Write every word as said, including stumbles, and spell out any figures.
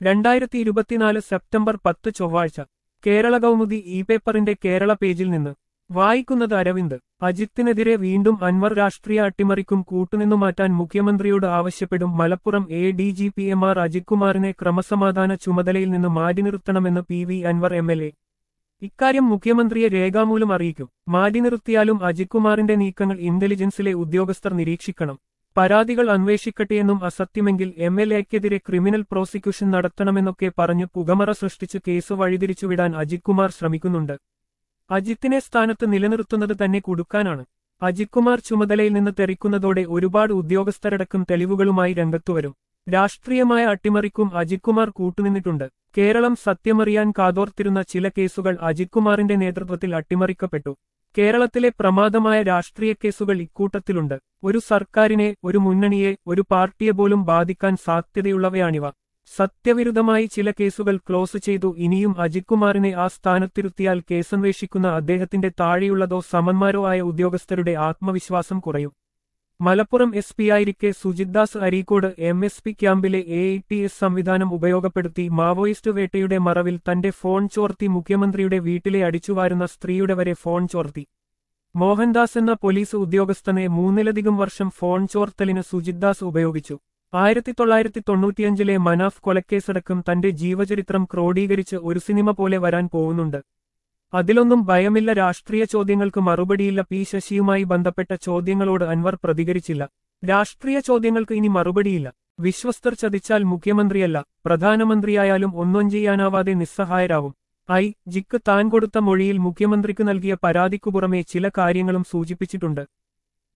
രണ്ടായിരത്തി ഇരുപത്തിനാല് സെപ്റ്റംബർ പത്ത് ചൊവ്വാഴ്ച കേരള കൗമുദി ഇ പേപ്പറിന്റെ കേരള പേജിൽ നിന്ന് വായിക്കുന്നത് അരവിന്ദ്. അജിത്തിനെതിരെ വീണ്ടും അൻവർ രാഷ്ട്രീയ അട്ടിമറിക്കും കൂട്ടുനിന്നു മാറ്റാൻ മുഖ്യമന്ത്രിയോട് ആവശ്യപ്പെടും. Malappuram A D G P M R അജിത്കുമാറിനെ ക്രമസമാധാന ചുമതലയിൽ നിന്ന് മാറ്റി നിർത്തണമെന്ന് P V Anvar M L A. ഇക്കാര്യം മുഖ്യമന്ത്രിയെ രേഖാമൂലം അറിയിക്കും. മാറ്റി നിർത്തിയാലും അജിത്കുമാറിന്റെ നീക്കങ്ങൾ ഇന്റലിജൻസിലെ ഉദ്യോഗസ്ഥർ നിരീക്ഷിക്കണം. പരാതികൾ അന്വേഷിക്കട്ടെയെന്നും അസത്യമെങ്കിൽ എം എൽ എക്കെതിരെ ക്രിമിനൽ പ്രോസിക്യൂഷൻ നടത്തണമെന്നൊക്കെ പറഞ്ഞ് പുകമറ സൃഷ്ടിച്ച് കേസ് വഴിതിരിച്ചുവിടാൻ അജിത്കുമാർ ശ്രമിക്കുന്നുണ്ട്. അജിത്തിനെ സ്ഥാനത്ത് നിലനിർത്തുന്നത് തന്നെ കുടുക്കാനാണ്. അജിത്കുമാർ ചുമതലയിൽ നിന്ന് തെറിക്കുന്നതോടെ ഒരുപാട് ഉദ്യോഗസ്ഥരടക്കം തെളിവുകളുമായി രംഗത്തുവരും. രാഷ്ട്രീയമായ അട്ടിമറിക്കും അജിത്കുമാർ കൂട്ടുനിന്നിട്ടുണ്ട്. കേരളം സത്യമറിയാൻ കാതോർത്തിരുന്ന ചില കേസുകൾ അജിത്കുമാറിന്റെ നേതൃത്വത്തിൽ അട്ടിമറിക്കപ്പെട്ടു. കേരളത്തിലെ പ്രമാദമായ രാഷ്ട്രീയ കേസുകൾ ഇക്കൂട്ടത്തിലുണ്ട്. ഒരു സർക്കാരിനെ, ഒരു മുന്നണിയെ, ഒരു പാർട്ടിയെ പോലും ബാധിക്കാൻ സാധ്യതയുള്ളവയാണിവ. സത്യവിരുദ്ധമായി ചില കേസുകൾ ക്ലോസ് ചെയ്തു. ഇനിയും അജിത്കുമാറിനെ ആ സ്ഥാനത്തിരുത്തിയാൽ കേസന്വേഷിക്കുന്ന അദ്ദേഹത്തിന്റെ താഴെയുള്ളതോ സമന്മാരോ ആയ ഉദ്യോഗസ്ഥരുടെ ആത്മവിശ്വാസം കുറയും. മലപ്പുറം എസ് പിയായിരിക്കെ Sujithdas Areekode M S P ക്യാമ്പിലെ എ ഐ ടി എസ് സംവിധാനം ഉപയോഗപ്പെടുത്തി മാവോയിസ്റ്റ് വേട്ടയുടെ മറവിൽ തന്റെ ഫോൺ ചോർത്തി മുഖ്യമന്ത്രിയുടെ വീട്ടിലെ അടിച്ചുവാരുന്ന സ്ത്രീയുടെ വരെ ഫോൺ ചോർത്തി. മോഹൻദാസ് എന്ന പോലീസ് ഉദ്യോഗസ്ഥനെ മൂന്നിലധികം വർഷം ഫോൺ ചോർത്തലിന് സുജിത്ദാസ് ഉപയോഗിച്ചു. ആയിരത്തി തൊള്ളായിരത്തി തൊണ്ണൂറ്റിയഞ്ചിലെ മനാഫ് കൊലക്കേസടക്കം തന്റെ ജീവചരിത്രം ക്രോഡീകരിച്ച് ഒരു സിനിമ പോലെ വരാൻ പോകുന്നുണ്ട്. അതിലൊന്നും ഭയമില്ല. രാഷ്ട്രീയ ചോദ്യങ്ങൾക്ക് മറുപടിയില്ല. പി ശശിയുമായി ബന്ധപ്പെട്ട ചോദ്യങ്ങളോട് അൻവർ പ്രതികരിച്ചില്ല. രാഷ്ട്രീയ ചോദ്യങ്ങൾക്ക് ഇനി മറുപടിയില്ല. വിശ്വസ്തർ ചതിച്ചാൽ മുഖ്യമന്ത്രിയല്ല, പ്രധാനമന്ത്രിയായാലും ഒന്നും ചെയ്യാനാവാതെ നിസ്സഹായരാവും. ഐ ജിക്ക് താൻ കൊടുത്ത മൊഴിയിൽ മുഖ്യമന്ത്രിക്ക് നൽകിയ പരാതിക്കു പുറമെ ചില കാര്യങ്ങളും സൂചിപ്പിച്ചിട്ടുണ്ട്.